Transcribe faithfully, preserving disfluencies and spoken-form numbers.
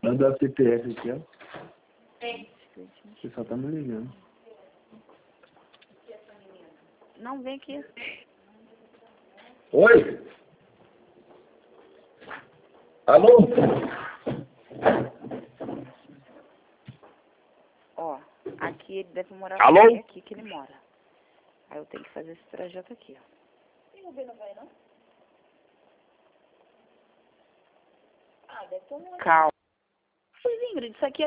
Ela dá C P F aqui, ó. Tem. Você só tá me ligando. Não, vem aqui. Oi? Alô? Ó, aqui ele deve morar. Alô? É aqui que ele mora. Aí eu tenho que fazer esse trajeto aqui, ó. E o B não vai, não? Ah, deve ter um... Calma. Ingrid, isso aqui é